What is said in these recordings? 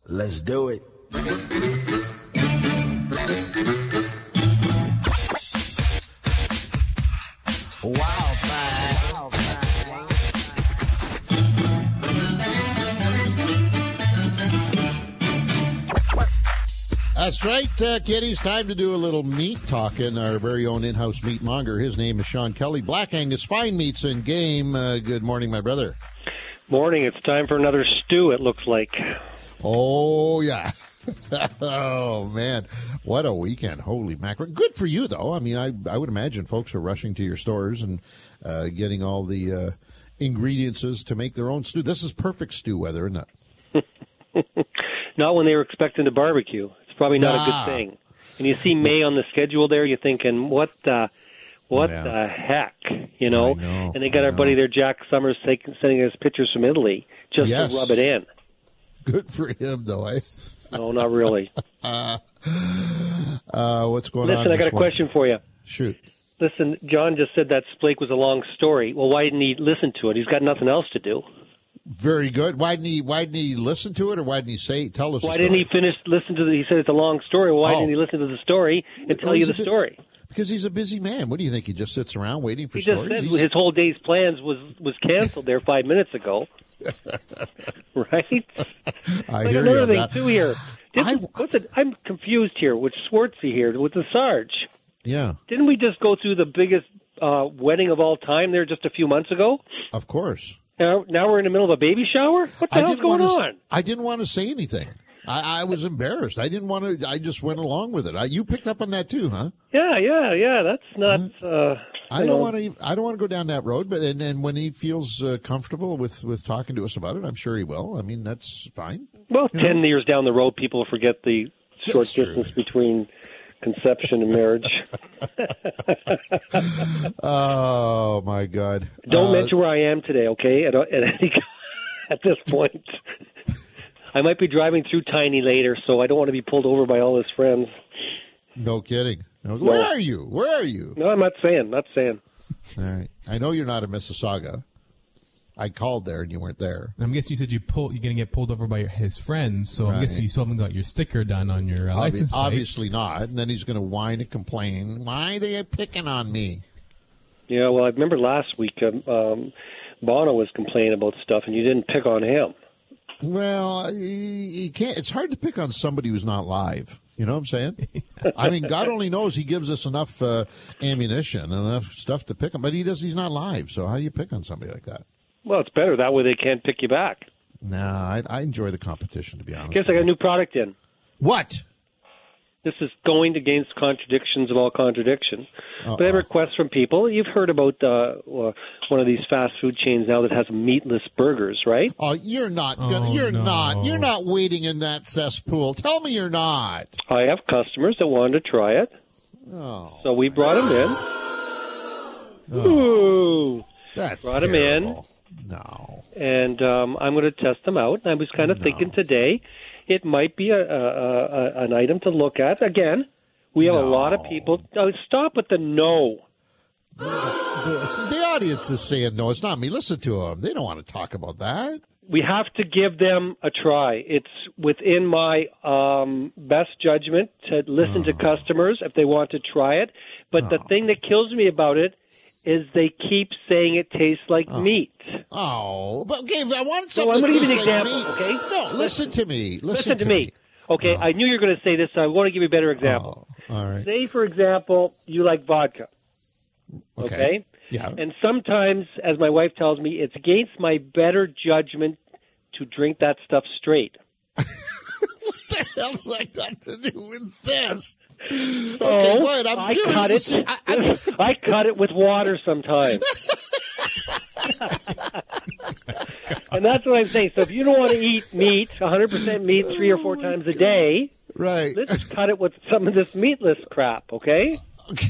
Let's do it. That's right, kiddies. Time to do a little meat talking. Our very own in-house meat monger. His name is Sean Kelly. Black Angus fine meats and game. Good morning, my brother. Morning. It's time for another stew, it looks like. Oh, yeah. Oh, man. What a weekend. Holy mackerel. Good for you, though. I mean, I would imagine folks are rushing to your stores and getting all the ingredients to make their own stew. This is perfect stew weather, isn't it? Not when they were expecting to barbecue. It's probably not a good thing. And you see May on the schedule there, you're thinking, what the heck, you know? I know. And they got our buddy there, Jack Summers, sending us pictures from Italy just to rub it in. Good for him, though, eh? No, not really. What's going on? Listen, I got a question for you. Shoot. Listen, John just said that Splake was a long story. Well, why didn't he listen to it? He's got nothing else to do. Very good. Why didn't he listen to it, or why didn't he tell us? Why didn't he listen to he said it's a long story. Well, why didn't he listen to the story and tell you the story? Because he's a busy man. What do you think? He just sits around waiting for stories? He just said his whole day's plans was canceled there 5 minutes ago. Right? I hear another you thing that. too here. I'm confused here with Schwartzy here with the Sarge. Yeah. Didn't we just go through the biggest wedding of all time there just a few months ago? Of course. Now we're in the middle of a baby shower? What the hell's going on? I didn't want to say anything. I was embarrassed. I didn't want to. I just went along with it. You picked up on that too, huh? Yeah. That's not. I don't want to. I don't want to go down that road. But and when he feels comfortable with talking to us about it, I'm sure he will. I mean, that's fine. Well, 10 years down the road, people forget the short distance between conception and marriage. Oh my God! Don't mention where I am today, okay? At this point, I might be driving through Tiny later, so I don't want to be pulled over by all his friends. No kidding. Where are you? No, I'm not saying. All right. I know you're not in Mississauga. I called there and you weren't there. I'm guessing you said you're going to get pulled over by his friends, so I'm guessing you still haven't got your sticker done on your license plate. Obviously not. And then he's going to whine and complain. Why are they picking on me? Yeah, well, I remember last week Bono was complaining about stuff, and you didn't pick on him. Well, he can't. It's hard to pick on somebody who's not live. You know what I'm saying? I mean, God only knows he gives us enough ammunition and enough stuff to pick on, but he's not live. So how do you pick on somebody like that? Well, it's better. That way they can't pick you back. Nah, I enjoy the competition, to be honest. Guess I got a new product in. What? This is going against contradictions of all contradiction. But I have requests from people. You've heard about one of these fast food chains now that has meatless burgers, right? Oh, you're not gonna. You're not waiting in that cesspool. Tell me you're not. I have customers that wanted to try it. Oh. So we brought them in. Oh. Ooh. That's brought terrible. them in. No. And I'm going to test them out. And I was kind of thinking today it might be an item to look at. Again, we have a lot of people. Oh, stop with the no. The audience is saying no. It's not me. Listen to them. They don't want to talk about that. We have to give them a try. It's within my best judgment to listen to customers if they want to try it. But the thing that kills me about it is they keep saying it tastes like meat. Oh, but okay, I want So something I'm going to that give you an tastes example, like meat. okay? No, listen to me. Listen to me. Okay, I knew you were going to say this, so I want to give you a better example. Oh, all right. Say, for example, you like vodka. Okay? Yeah. And sometimes, as my wife tells me, it's against my better judgment to drink that stuff straight. What the hell's that got to do with this? So Okay, go ahead. I'm I curious cut to it. see. I cut it with water sometimes. And that's what I'm saying. So if you don't want to eat meat, 100% meat, 3 or 4 times a day, Right. let's cut it with some of this meatless crap, okay? Okay.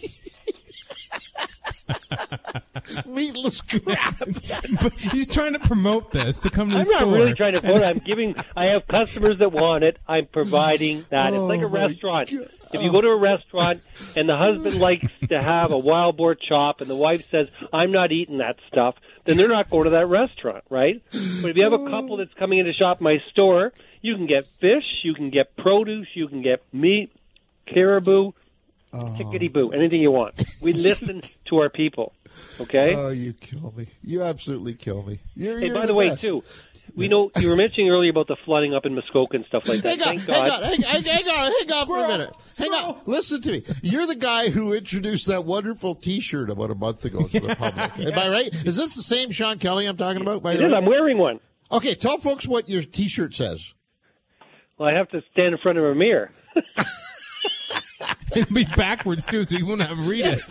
Meatless crap. But he's trying to promote this to come to the I'm store. not really trying to quote it. I have customers that want it. I'm providing that. It's like a my restaurant. God. If you go to a restaurant and the husband likes to have a wild boar chop and the wife says, I'm not eating that stuff, then they're not going to that restaurant, right? But if you have a couple that's coming in to shop my store, You can get fish, you can get produce, you can get meat, caribou, chickadee-boo, anything you want. We listen to our people, okay? Oh, you kill me. You absolutely kill me. Hey, by the way, too, we know you were mentioning earlier about the flooding up in Muskoka and stuff like that. Hang on for a minute. Hang on. Listen to me. You're the guy who introduced that wonderful T-shirt about a month ago to the public. Am I right? Is this the same Sean Kelly I'm talking about? It is. I'm wearing one. Okay, tell folks what your T-shirt says. Well, I have to stand in front of a mirror. It'll be backwards, too, so you won't have to read it.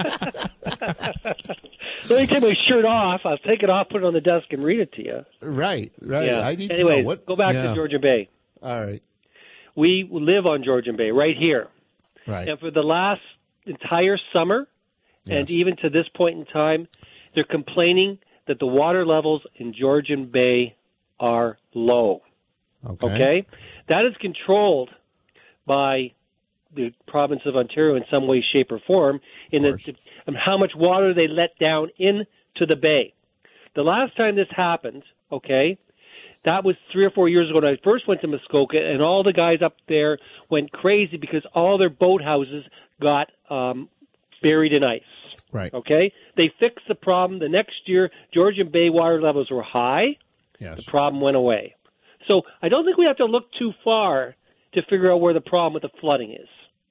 Let me take my shirt off. I'll take it off, put it on the desk, and read it to you. Right. Yeah. I need Anyways, to know what. Go back to Georgian Bay. All right. We live on Georgian Bay, right here. Right. And for the last entire summer, and even to this point in time, they're complaining that the water levels in Georgian Bay are low. Okay? That is controlled by the province of Ontario in some way, shape, or form in how much water they let down into the bay. The last time this happened, that was 3 or 4 years ago when I first went to Muskoka, and all the guys up there went crazy because all their boathouses got buried in ice. Right. Okay? They fixed the problem. The next year, Georgian Bay water levels were high. Yes. The problem went away. So I don't think we have to look too far to figure out where the problem with the flooding is.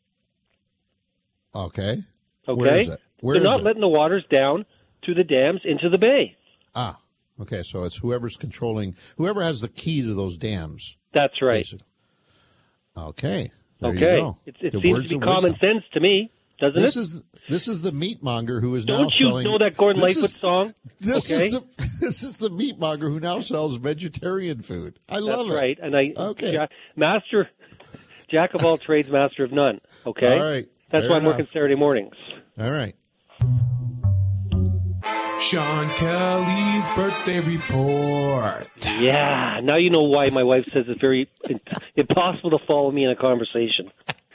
Okay. Okay? Where is it? They're not letting the waters down to the dams into the bay. Ah. Okay, so it's whoever has the key to those dams. That's right. Basically. Okay. There you go. It seems to be common sense to me, doesn't it? This is the meatmonger who is Don't now selling. Don't you know that Gordon Lightfoot song? This is the meatmonger who now sells vegetarian food. I love it. That's right. And master, jack of all trades, master of none. Okay. All right. That's why I'm working Saturday mornings. All right. Sean Kelly's birthday report. Yeah, now you know why my wife says it's very impossible to follow me in a conversation.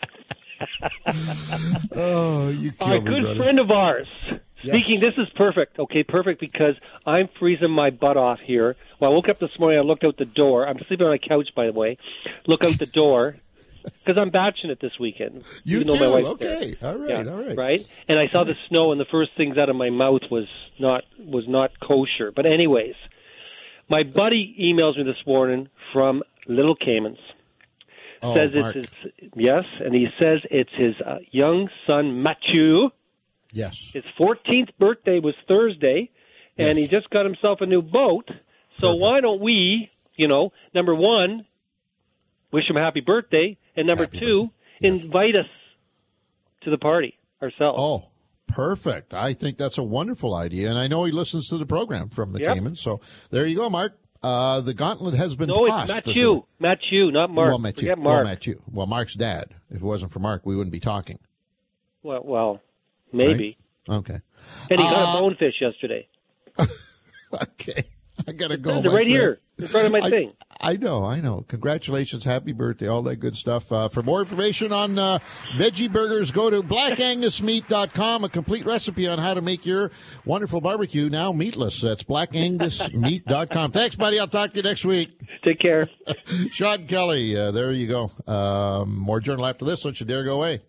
Oh, you kill me, a good brother. friend of ours. Yes. Speaking, this is perfect. Okay, perfect because I'm freezing my butt off here. Well, I woke up this morning, I looked out the door. I'm sleeping on a couch, by the way. Look out the door. Because I'm batching it this weekend. You too? My wife's okay. There. All right, all right. Right? And I saw the snow, and the first things out of my mouth was not kosher. But anyways, my buddy emails me this morning from Little Caymans. Says Mark. it's his, and he says it's his young son, Mathieu. Yes. His 14th birthday was Thursday, and he just got himself a new boat. So why don't we, number one, wish him a happy birthday, and number two, invite us to the party ourselves. Oh, perfect. I think that's a wonderful idea, and I know he listens to the program from the Caymans, so there you go, Mark. The gauntlet has been tossed. No, it's Mathieu, not Mark. Well, Mathieu. Forget Mark. Well, Mathieu. Well, Mark's dad. If it wasn't for Mark, we wouldn't be talking. Well, maybe. Right? Okay. And he got a bonefish yesterday. Okay. I got to go, my right friend. here in front of my thing. I know. Congratulations. Happy birthday. All that good stuff. For more information on veggie burgers, go to blackangusmeat.com. A complete recipe on how to make your wonderful barbecue now meatless. That's blackangusmeat.com. Thanks, buddy. I'll talk to you next week. Take care. Sean Kelly. There you go. More journal after this. Don't you dare go away.